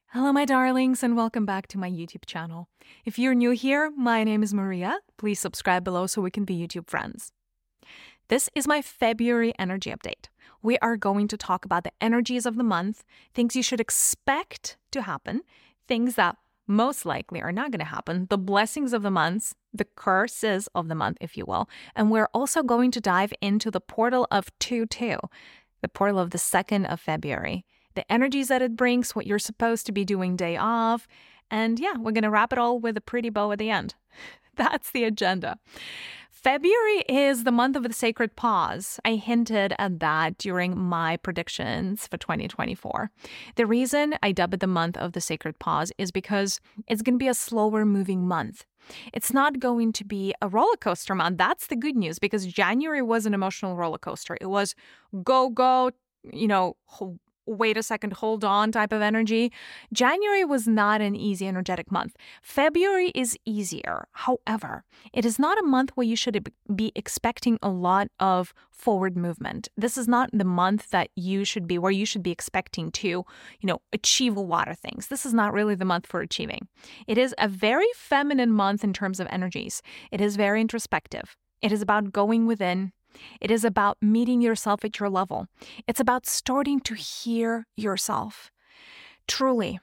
Hello, my darlings, and welcome back to my YouTube channel. If you're new here, my name is Maria. Please subscribe below so we can be YouTube friends. This is my February energy update. We are going to talk about the energies of the month, things you should expect to happen, things that most likely are not going to happen, the blessings of the months, the curses of the month, if you will. And we're also going to dive into the portal of 2/2, the portal of the 2nd of February. The energies that it brings, what you're supposed to be doing day off. And yeah, we're going to wrap it all with a pretty bow at the end. That's the agenda. February is the month of the sacred pause. I hinted at that during my predictions for 2024. The reason I dubbed it the month of the sacred pause is because it's going to be a slower moving month. It's not going to be a roller coaster month. That's the good news, because January was an emotional roller coaster. It was go, wait a second, hold on type of energy. January was not an easy, energetic month. February is easier. However, it is not a month where you should be expecting a lot of forward movement. This is not the month that you should be, where you should be expecting to, achieve a lot of things. This is not really the month for achieving. It is a very feminine month in terms of energies. It is very introspective. It is about going within. It is about meeting yourself at your level. It's about starting to hear yourself, truly.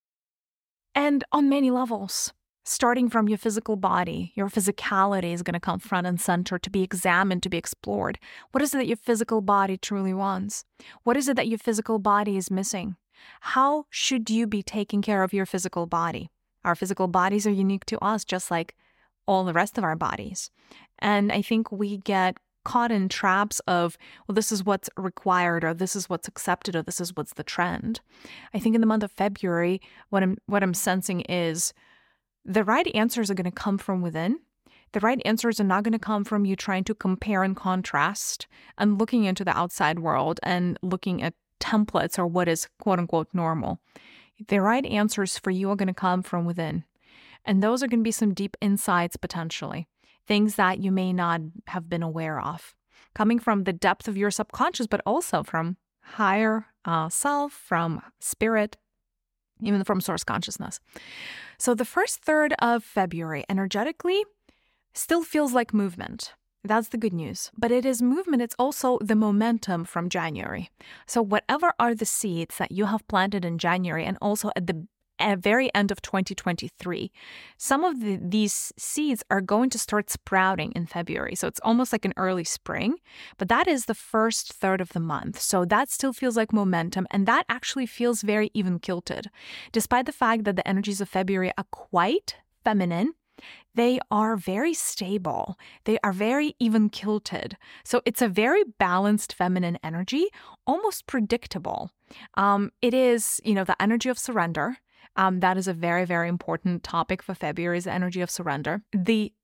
And on many levels, starting from your physical body, your physicality is going to come front and center to be examined, to be explored. What is it that your physical body truly wants? What is it that your physical body is missing? How should you be taking care of your physical body? Our physical bodies are unique to us, just like all the rest of our bodies. And I think we get caught in traps of, well, this is what's required, or this is what's accepted, or this is what's the trend. I think in the month of February, what I'm sensing is the right answers are going to come from within. The right answers are not going to come from you trying to compare and contrast and looking into the outside world and looking at templates or what is quote unquote normal. The right answers for you are going to come from within. And those are going to be some deep insights potentially. Things that you may not have been aware of, coming from the depth of your subconscious, but also from higher self, from spirit, even from source consciousness. So the first third of February, energetically, still feels like movement. That's the good news. But it is movement. It's also the momentum from January. So whatever are the seeds that you have planted in January, and also at the very end of 2023, some of these seeds are going to start sprouting in February. So it's almost like an early spring, but that is the first third of the month. So that still feels like momentum, and that actually feels very even kilted. Despite the fact that the energies of February are quite feminine, they are very stable. They are very even kilted. So it's a very balanced feminine energy, almost predictable. It is, the energy of surrender. That is a very, very important topic for February, is the energy of surrender. The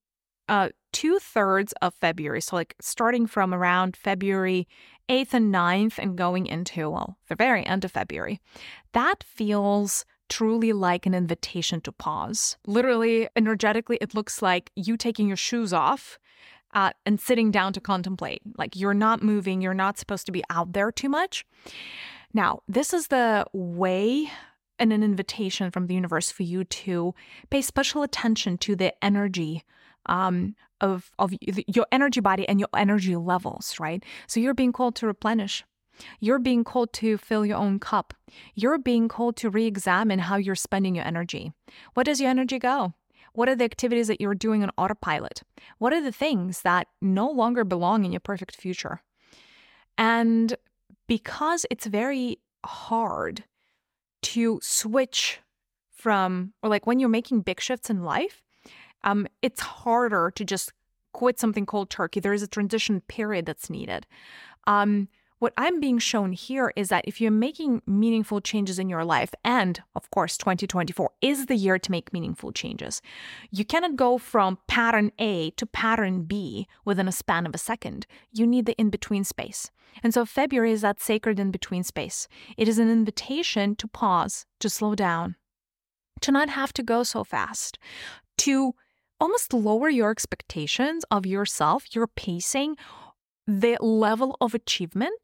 2/3 of February, so like starting from around February 8th and 9th and going into, the very end of February, that feels truly like an invitation to pause. Literally, energetically, it looks like you taking your shoes off and sitting down to contemplate. Like you're not moving, you're not supposed to be out there too much. Now, this is the way and an invitation from the universe for you to pay special attention to the energy of your energy body and your energy levels, right? So you're being called to replenish. You're being called to fill your own cup. You're being called to re-examine how you're spending your energy. Where does your energy go? What are the activities that you're doing on autopilot? What are the things that no longer belong in your perfect future? And because it's very hard to switch from, or like when you're making big shifts in life, it's harder to just quit something cold turkey. There is a transition period that's needed. What I'm being shown here is that if you're making meaningful changes in your life, and of course, 2024 is the year to make meaningful changes, you cannot go from pattern A to pattern B within a span of a second. You need the in-between space. And so February is that sacred in-between space. It is an invitation to pause, to slow down, to not have to go so fast, to almost lower your expectations of yourself, your pacing, the level of achievement,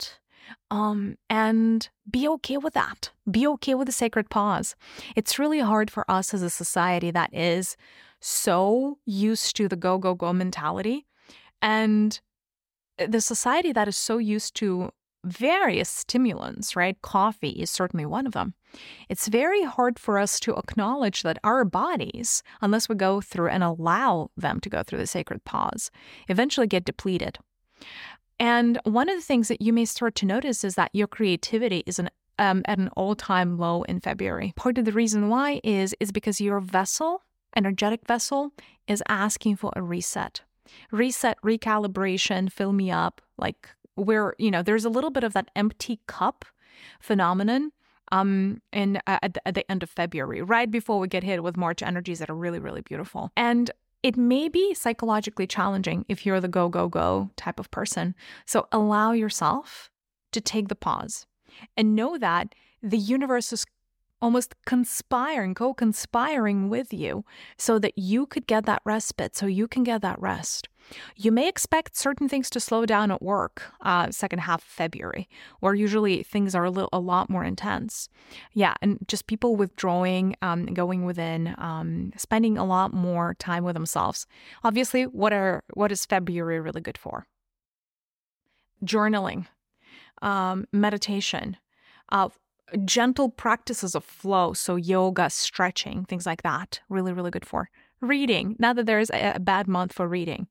And be okay with that. Be okay with the sacred pause. It's really hard for us as a society that is so used to the go, go, go mentality. And the society that is so used to various stimulants, right? Coffee is certainly one of them. It's very hard for us to acknowledge that our bodies, unless we go through and allow them to go through the sacred pause, eventually get depleted. And one of the things that you may start to notice is that your creativity is at an all-time low in February. Part of the reason why is because your vessel, energetic vessel, is asking for a reset. Reset, recalibration, fill me up. Like there's a little bit of that empty cup phenomenon at the end of February, right before we get hit with March energies that are really, really beautiful. And it may be psychologically challenging if you're the go, go, go type of person. So allow yourself to take the pause and know that the universe is almost co-conspiring with you so that you could get that respite, so you can get that rest. You may expect certain things to slow down at work second half of February, where usually things are a lot more intense. Yeah, and just people withdrawing, going within, spending a lot more time with themselves. Obviously, what is February really good for? Journaling, meditation, gentle practices of flow, so yoga, stretching, things like that, really, really good for. Reading, now that there's a bad month for reading.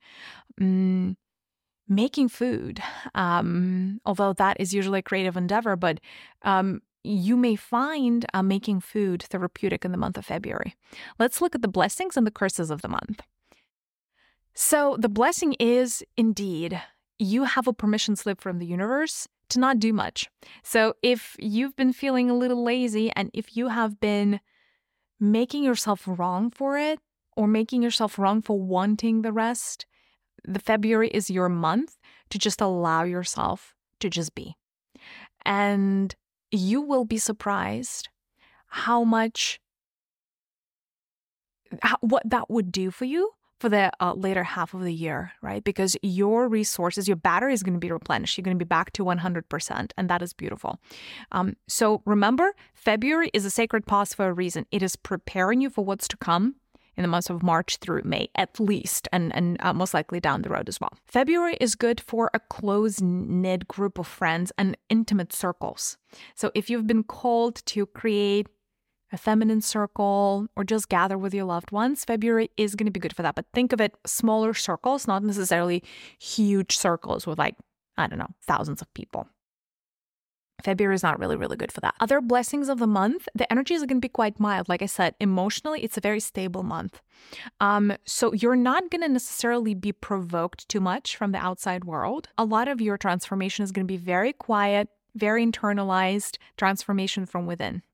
Making food, although that is usually a creative endeavor, but you may find making food therapeutic in the month of February. Let's look at the blessings and the curses of the month. So the blessing is indeed, you have a permission slip from the universe to not do much. So if you've been feeling a little lazy and if you have been making yourself wrong for it or making yourself wrong for wanting the rest, the February is your month to just allow yourself to just be. And you will be surprised what that would do for you for the later half of the year, right? Because your resources, your battery is going to be replenished. You're going to be back to 100%, and that is beautiful. So remember, February is a sacred pause for a reason. It is preparing you for what's to come in the months of March through May, at least, and most likely down the road as well. February is good for a close-knit group of friends and intimate circles. So if you've been called to create a feminine circle, or just gather with your loved ones, February is going to be good for that. But think of it smaller circles, not necessarily huge circles with thousands of people. February is not really, really good for that. Other blessings of the month, the energies are going to be quite mild. Like I said, emotionally, it's a very stable month. So you're not going to necessarily be provoked too much from the outside world. A lot of your transformation is going to be very quiet, very internalized transformation from within.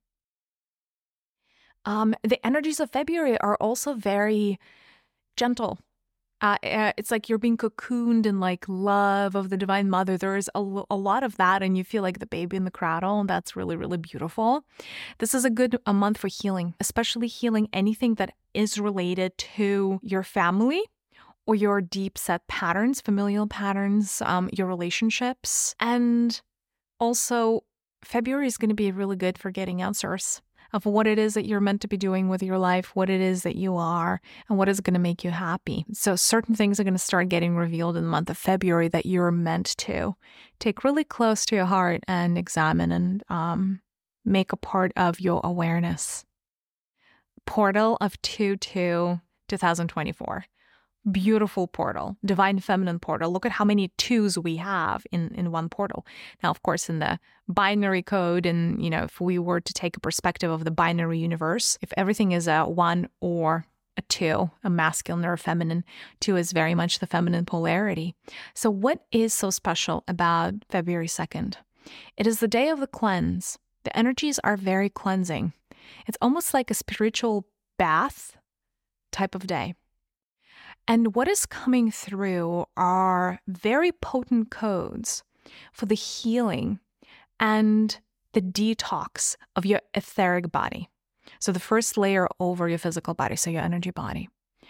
The energies of February are also very gentle. It's like you're being cocooned in love of the Divine Mother. There's a lot of that, and you feel like the baby in the cradle. And that's really, really beautiful. This is a month for healing, especially healing anything that is related to your family or your deep set patterns, familial patterns, your relationships. And also, February is going to be really good for getting answers of what it is that you're meant to be doing with your life, what it is that you are, and what is going to make you happy. So certain things are going to start getting revealed in the month of February that you're meant to take really close to your heart and examine and make a part of your awareness. Portal of 2/2/2024. Beautiful portal, divine feminine portal. Look at how many 2s we have in one portal. Now, of course, in the binary code, and if we were to take a perspective of the binary universe, if everything is a 1 or a 2, a masculine or a feminine, 2 is very much the feminine polarity. So what is so special about February 2nd? It is the day of the cleanse. The energies are very cleansing. It's almost like a spiritual bath type of day. And what is coming through are very potent codes for the healing and the detox of your etheric body. So the first layer over your physical body, so your energy body.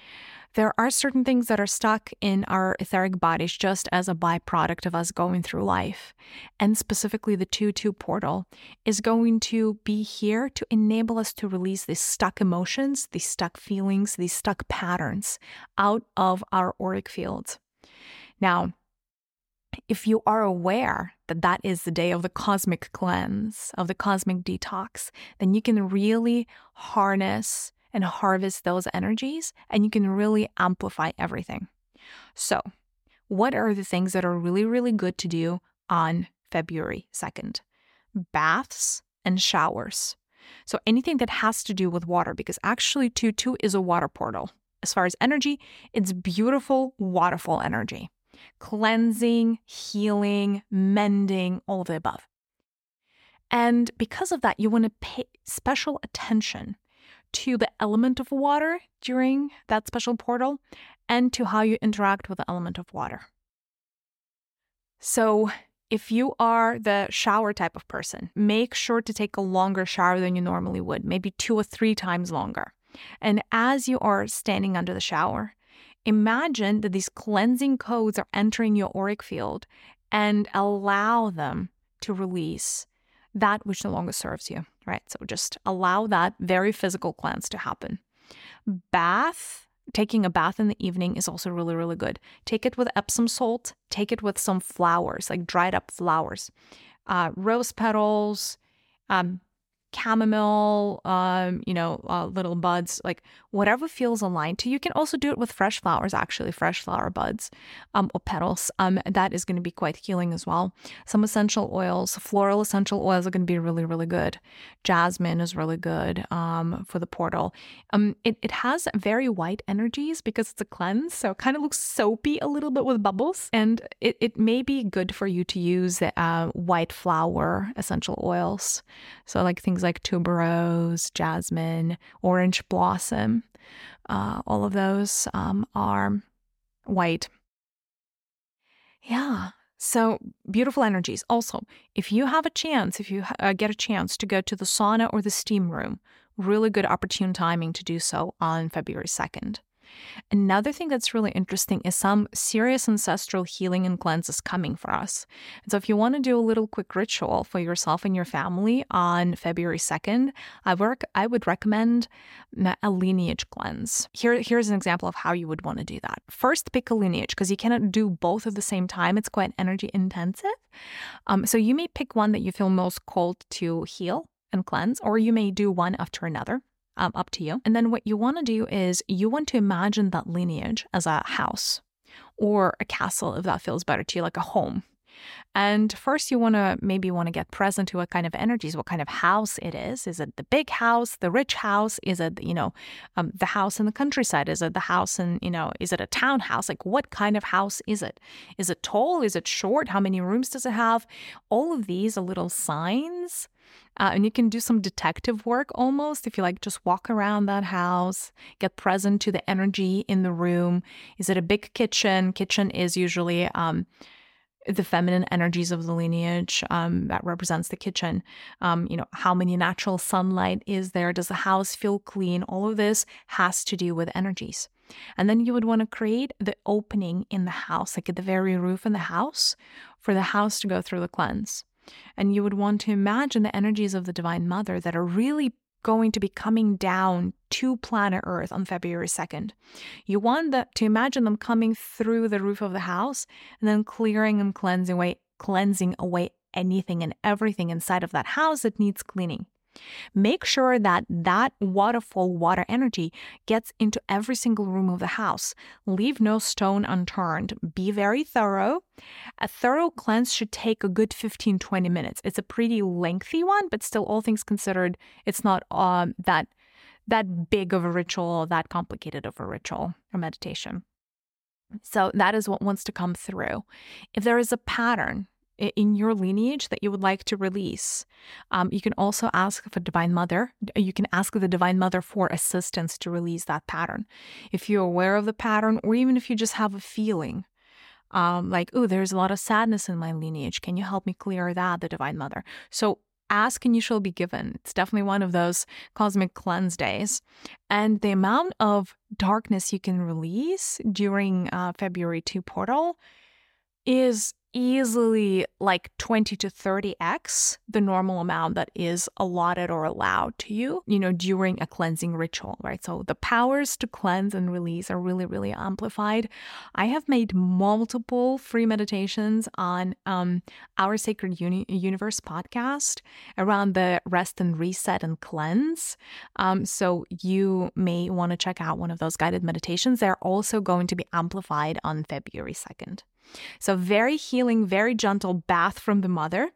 There are certain things that are stuck in our etheric bodies just as a byproduct of us going through life. And specifically, the 2-2 portal is going to be here to enable us to release these stuck emotions, these stuck feelings, these stuck patterns out of our auric fields. Now, if you are aware that that is the day of the cosmic cleanse, of the cosmic detox, then you can really harness and harvest those energies, and you can really amplify everything. So, what are the things that are really, really good to do on February 2nd? Baths and showers. So anything that has to do with water, because actually 2-2 is a water portal. As far as energy, it's beautiful waterfall energy. Cleansing, healing, mending, all of the above. And because of that, you want to pay special attention to the element of water during that special portal and to how you interact with the element of water. So if you are the shower type of person, make sure to take a longer shower than you normally would, maybe 2 or 3 times longer. And as you are standing under the shower, imagine that these cleansing codes are entering your auric field and allow them to release that which no longer serves you, right? So just allow that very physical cleanse to happen. Taking a bath in the evening is also really, really good. Take it with Epsom salt. Take it with some flowers, like dried up flowers, rose petals, chamomile, little buds, like whatever feels aligned to you. You can also do it with fresh flowers, actually, fresh flower buds or petals. That is going to be quite healing as well. Some essential oils, floral essential oils are going to be really, really good. Jasmine is really good for the portal. It has very white energies because it's a cleanse, so it kind of looks soapy a little bit with bubbles. And it may be good for you to use white flower essential oils. So like things like tuberose, jasmine, orange blossom, all of those are white. Yeah. So beautiful energies. Also, if you have a chance, if you get a chance to go to the sauna or the steam room, really good opportune timing to do so on February 2nd. Another thing that's really interesting is some serious ancestral healing and cleanses coming for us. And so if you want to do a little quick ritual for yourself and your family on February 2nd, I would recommend a lineage cleanse. Here's an example of how you would want to do that. First, pick a lineage because you cannot do both at the same time. It's quite energy intensive. So you may pick one that you feel most called to heal and cleanse, or you may do one after another. Up to you. And then what you want to do is you want to imagine that lineage as a house or a castle, if that feels better to you, like a home. And first you want to get present to what kind of energies, what kind of house it is. Is it the big house, the rich house? Is it, the house in the countryside? Is it the house in, is it a townhouse? Like what kind of house is it? Is it tall? Is it short? How many rooms does it have? All of these are little signs. And you can do some detective work almost if you just walk around that house, get present to the energy in the room. Is it a big kitchen? Kitchen is usually the feminine energies of the lineage that represents the kitchen. How many natural sunlight is there? Does the house feel clean? All of this has to do with energies. And then you would want to create the opening in the house, like at the very roof in the house, for the house to go through the cleanse. And you would want to imagine the energies of the Divine Mother that are really going to be coming down to planet Earth on February 2nd. You want to imagine them coming through the roof of the house and then clearing and cleansing away anything and everything inside of that house that needs cleaning. Make sure that waterfall water energy gets into every single room of the house. Leave no stone unturned. Be very thorough. A thorough cleanse should take a good 15-20 minutes. It's a pretty lengthy one, but still, all things considered, it's not that big of a ritual, that complicated of a ritual or meditation. So that is what wants to come through. If there is a pattern in your lineage that you would like to release, you can also ask for Divine Mother. You can ask the Divine Mother for assistance to release that pattern. If you're aware of the pattern, or even if you just have a feeling there's a lot of sadness in my lineage. Can you help me clear that, the Divine Mother? So ask and you shall be given. It's definitely one of those cosmic cleanse days. And the amount of darkness you can release during February 2 portal is easily like 20 to 30x the normal amount that is allotted or allowed to you, during a cleansing ritual, right? So the powers to cleanse and release are really, really amplified. I have made multiple free meditations on our Sacred Universe podcast around the rest and reset and cleanse. So you may want to check out one of those guided meditations. They're also going to be amplified on February 2nd. So very healing, very gentle bath from the mother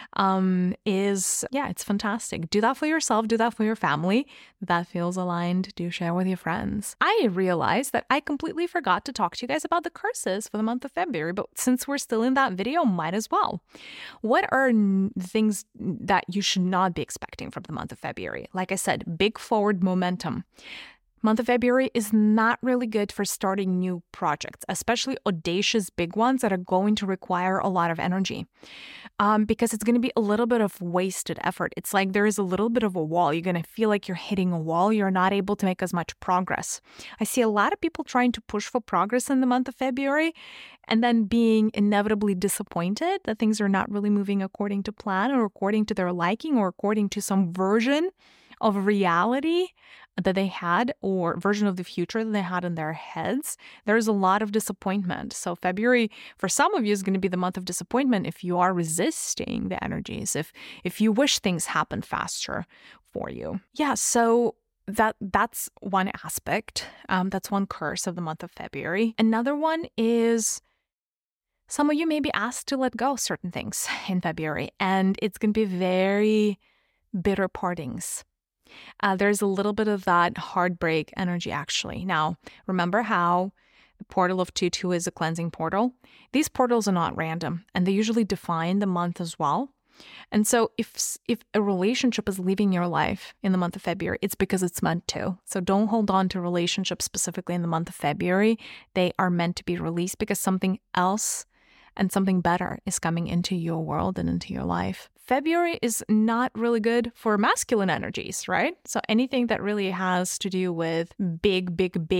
it's fantastic. Do that for yourself. Do that for your family. That feels aligned. Do share with your friends. I realized that I completely forgot to talk to you guys about the curses for the month of February, but since we're still in that video, might as well. What are things that you should not be expecting from the month of February? Like I said, big forward momentum. Month of February is not really good for starting new projects, especially audacious big ones that are going to require a lot of energy because it's going to be a little bit of wasted effort. It's like there is a little bit of a wall. You're going to feel like you're hitting a wall. You're not able to make as much progress. I see a lot of people trying to push for progress in the month of February and then being inevitably disappointed that things are not really moving according to plan or according to their liking or according to some version of reality that they had or version of the future that they had in their heads. There's a lot of disappointment. So February, for some of you, is going to be the month of disappointment if you are resisting the energies, if you wish things happen faster for you. Yeah, so that's one aspect. That's one curse of the month of February. Another one is some of you may be asked to let go of certain things in February, and it's going to be very bitter partings. There's a little bit of that heartbreak energy, actually. Now, remember how the portal of 2-2 is a cleansing portal? These portals are not random, and they usually define the month as well. And so if a relationship is leaving your life in the month of February, it's because it's meant to. So don't hold on to relationships specifically in the month of February. They are meant to be released because something else and something better is coming into your world and into your life. February is not really good for masculine energies, right? So anything that really has to do with big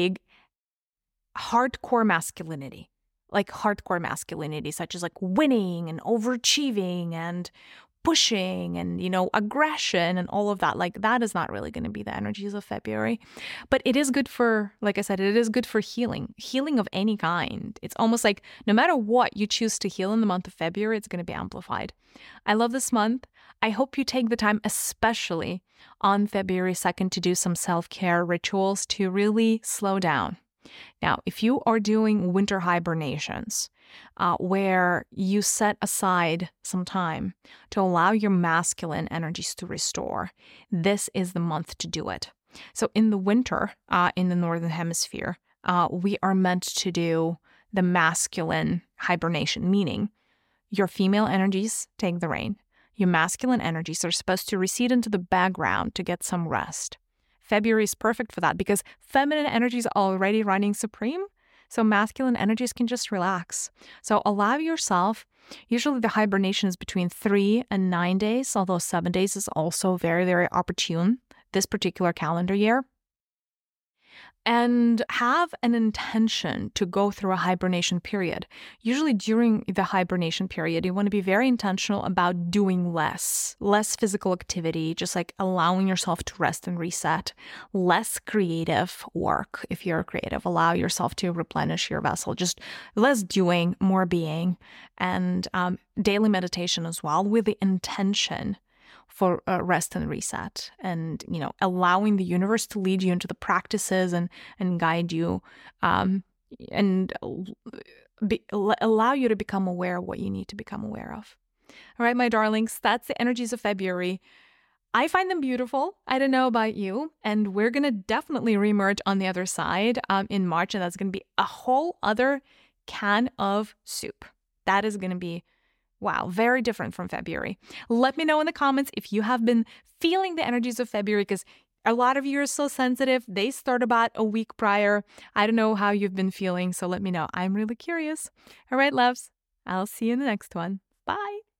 hardcore masculinity, such as like winning and overachieving and pushing and, aggression and all of that. Like that is not really going to be the energies of February. But it is good for, like I said, it is good for healing of any kind. It's almost like no matter what you choose to heal in the month of February, it's going to be amplified. I love this month. I hope you take the time, especially on February 2nd, to do some self-care rituals to really slow down. Now, if you are doing winter hibernations, where you set aside some time to allow your masculine energies to restore, this is the month to do it. So in the winter, in the Northern Hemisphere, we are meant to do the masculine hibernation, meaning your female energies take the reign. Your masculine energies are supposed to recede into the background to get some rest. February is perfect for that because feminine energies are already running supreme. So masculine energies can just relax. So allow yourself, usually the hibernation is between 3 and 9 days, although 7 days is also very, very opportune this particular calendar year. And have an intention to go through a hibernation period. Usually during the hibernation period, you want to be very intentional about doing less physical activity, just like allowing yourself to rest and reset, less creative work. If you're creative, allow yourself to replenish your vessel, just less doing, more being, and daily meditation as well with the intention for rest and reset, and allowing the universe to lead you into the practices and guide you, and allow you to become aware of what you need to become aware of. All right, my darlings, that's the energies of February. I find them beautiful. I don't know about you, and we're gonna definitely reemerge on the other side in March, and that's gonna be a whole other can of soup. That is gonna be wow, very different from February. Let me know in the comments if you have been feeling the energies of February, because a lot of you are so sensitive. They start about a week prior. I don't know how you've been feeling, so let me know. I'm really curious. All right, loves, I'll see you in the next one. Bye.